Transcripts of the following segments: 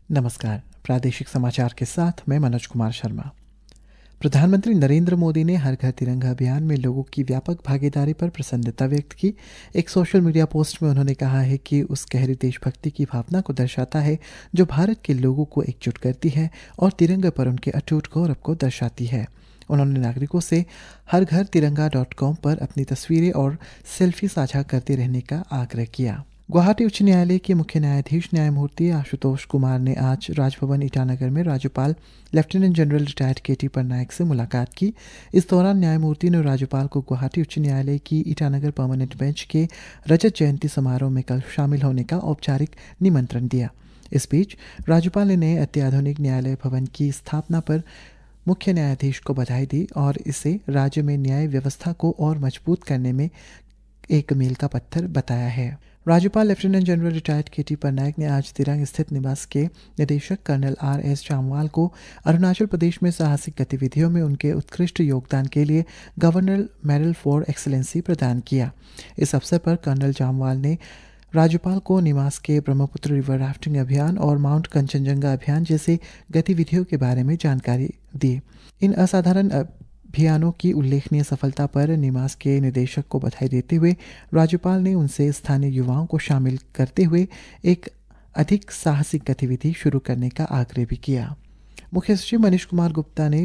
नमस्कार। प्रादेशिक समाचार के साथ मैं मनोज कुमार शर्मा। प्रधानमंत्री नरेंद्र मोदी ने हर घर तिरंगा अभियान में लोगों की व्यापक भागीदारी पर प्रसन्नता व्यक्त की। एक सोशल मीडिया पोस्ट में उन्होंने कहा है कि उस गहरी देशभक्ति की भावना को दर्शाता है जो भारत के लोगों को एकजुट करती है और तिरंगे पर उनके अटूट गौरव को दर्शाती है। उन्होंने नागरिकों से हरघरतिरंगा.com पर अपनी तस्वीरें और सेल्फी साझा करते रहने का आग्रह किया। गुवाहाटी उच्च न्यायालय के मुख्य न्यायाधीश न्यायमूर्ति आशुतोष कुमार ने आज राजभवन ईटानगर में राज्यपाल lieutenant general retired KT Patnaik से मुलाकात की। इस दौरान न्यायमूर्ति ने राज्यपाल को गुवाहाटी उच्च न्यायालय की ईटानगर परमानेंट बेंच के रजत जयंती समारोह में कल शामिल होने का औपचारिक निमंत्रण दिया। इस बीच राज्यपाल ने नए अत्याधुनिक न्यायालय भवन की स्थापना पर मुख्य न्यायाधीश को बधाई दी और इसे राज्य में न्याय व्यवस्था को और मजबूत करने में एक मील का पत्थर बताया है। राज्यपाल lieutenant general retired KT Patnaik ने आज दिरांग स्थित निवास के निदेशक कर्नल RS जामवाल को अरुणाचल प्रदेश में साहसिक गतिविधियों में उनके उत्कृष्ट योगदान के लिए गवर्नर मेडल फॉर एक्सीलेंसी प्रदान किया। इस अवसर पर कर्नल जामवाल ने राज्यपाल को निवास के ब्रह्मपुत्र रिवर राफ्टिंग अभियान और माउंट कंचनजंगा अभियान जैसे गतिविधियों के बारे में जानकारी दी। इन असाधारण अभियानों की उल्लेखनीय सफलता पर निवास के निदेशक को बधाई देते हुए राज्यपाल ने उनसे स्थानीय युवाओं को शामिल करते हुए एक अधिक साहसिक गतिविधि शुरू करने का आग्रह भी किया। मुख्य सचिव मनीष कुमार गुप्ता ने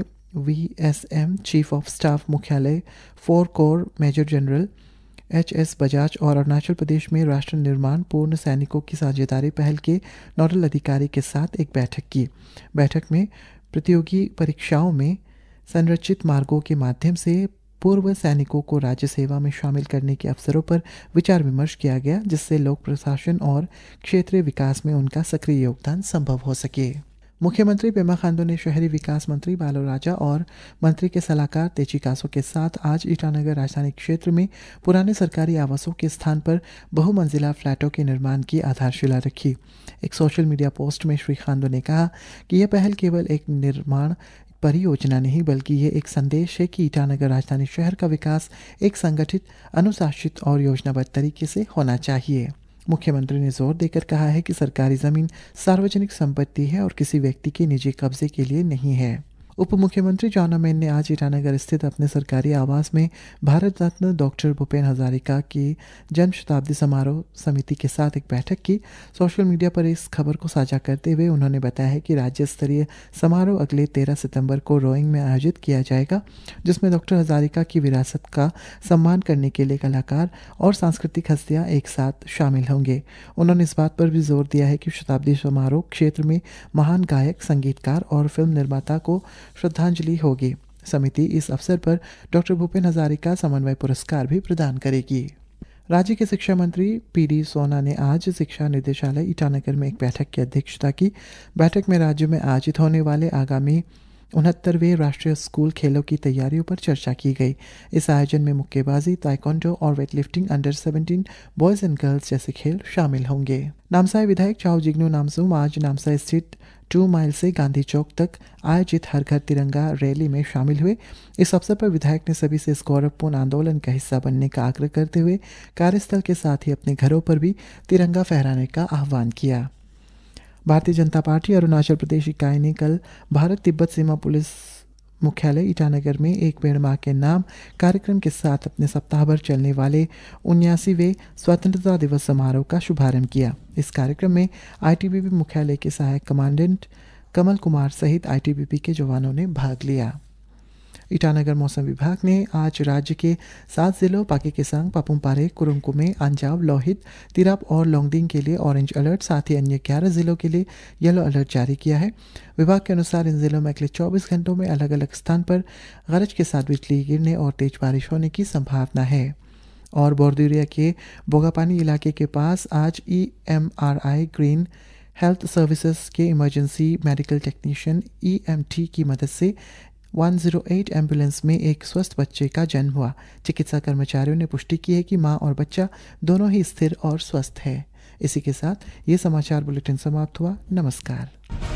VSM चीफ ऑफ स्टाफ मुख्यालय 4 corps major general HS Bajaj और अरुणाचल प्रदेश में राष्ट्र निर्माण पूर्ण सैनिकों की साझेदारी पहल के नोडल अधिकारी के साथ एक बैठक की। बैठक में प्रतियोगी परीक्षाओं में संरचित मार्गों के माध्यम से पूर्व सैनिकों को राज्य सेवा में शामिल करने के अवसरों पर विचार विमर्श किया गया, जिससे लोक प्रशासन और क्षेत्रीय विकास में उनका सक्रिय योगदान संभव हो सके। मुख्यमंत्री पेमा खांडू ने शहरी विकास मंत्री बालो राजा और मंत्री के सलाहकार तेची कासो के साथ आज ईटानगर राजधानी क्षेत्र में पुराने सरकारी आवासों के स्थान पर बहुमंजिला फ्लैटों के निर्माण की आधारशिला रखी। एक सोशल मीडिया पोस्ट में श्री खांडू ने कहा कि यह पहल केवल एक निर्माण परियोजना नहीं बल्कि ये एक संदेश है कि ईटानगर राजधानी शहर का विकास एक संगठित, अनुशासित और योजनाबद्ध तरीके से होना चाहिए। मुख्यमंत्री ने जोर देकर कहा है कि सरकारी जमीन सार्वजनिक संपत्ति है और किसी व्यक्ति के निजी कब्जे के लिए नहीं है। उप मुख्यमंत्री जॉन मैन ने आज ईटानगर स्थित अपने सरकारी आवास में भारत रत्न डॉक्टर भूपेन हजारिका की जन्म शताब्दी समारोह समिति के साथ एक बैठक की। सोशल मीडिया पर इस खबर को साझा करते हुए उन्होंने बताया है कि राज्य स्तरीय समारोह अगले 13 सितंबर को रोइंग में आयोजित किया जाएगा, जिसमें डॉक्टर हजारिका की विरासत का सम्मान करने के लिए कलाकार और सांस्कृतिक हस्तियां एक साथ शामिल होंगे। उन्होंने इस बात पर भी जोर दिया है कि शताब्दी समारोह क्षेत्र में महान गायक, संगीतकार और फिल्म निर्माता को श्रद्धांजलि होगी। समिति इस अवसर पर डॉक्टर भूपेन हजारिका समन्वय पुरस्कार भी प्रदान करेगी। राज्य के शिक्षा मंत्री PD सोना ने आज शिक्षा निदेशालय ईटानगर में एक बैठक की अध्यक्षता की। बैठक में राज्य में आयोजित होने वाले आगामी 69वें राष्ट्रीय स्कूल खेलों की तैयारियों पर चर्चा की गई। इस आयोजन में मुक्केबाजी, ताइक्वांडो और weightlifting, under 17 boys and girls जैसे खेल शामिल होंगे। नामसाई विधायक चाओ जिग्नू नामसुम आज नामसाई स्थित 2 माइल से गांधी चौक तक आयोजित हर घर तिरंगा रैली में शामिल हुए। इस अवसर पर विधायक ने सभी से इस गौरवपूर्ण आंदोलन का हिस्सा बनने का आग्रह करते हुए कार्यस्थल के साथ ही अपने घरों पर भी तिरंगा फहराने का आह्वान किया। भारतीय जनता पार्टी अरुणाचल प्रदेश इकाई ने कल भारत तिब्बत सीमा पुलिस मुख्यालय ईटानगर में एक पेड़ मां के नाम कार्यक्रम के साथ अपने सप्ताह भर चलने वाले 79वें स्वतंत्रता दिवस समारोह का शुभारंभ किया। इस कार्यक्रम में ITBP मुख्यालय के सहायक कमांडेंट कमल कुमार सहित ITBP के जवानों ने भाग लिया। ईटानगर मौसम विभाग ने आज राज्य के 7 जिलों पाके केसांग, पापुमपारे, कुरुंकुमे, अंजाव, लोहित, तिराप और लोंगडिंग के लिए ऑरेंज अलर्ट, साथ ही अन्य 11 जिलों के लिए येलो अलर्ट जारी किया है। विभाग के अनुसार इन जिलों में अगले 24 घंटों में अलग अलग स्थान पर गरज के साथ बिजली गिरने और तेज बारिश होने की संभावना है। और बोरदुरिया के बोगापानी इलाके के पास आज EMRI ग्रीन हेल्थ सर्विसेज के इमरजेंसी मेडिकल टेक्नीशियन EMT की मदद से 108 एम्बुलेंस में एक स्वस्थ बच्चे का जन्म हुआ। चिकित्सा कर्मचारियों ने पुष्टि की है कि मां और बच्चा दोनों ही स्थिर और स्वस्थ है। इसी के साथ ये समाचार बुलेटिन समाप्त हुआ। नमस्कार।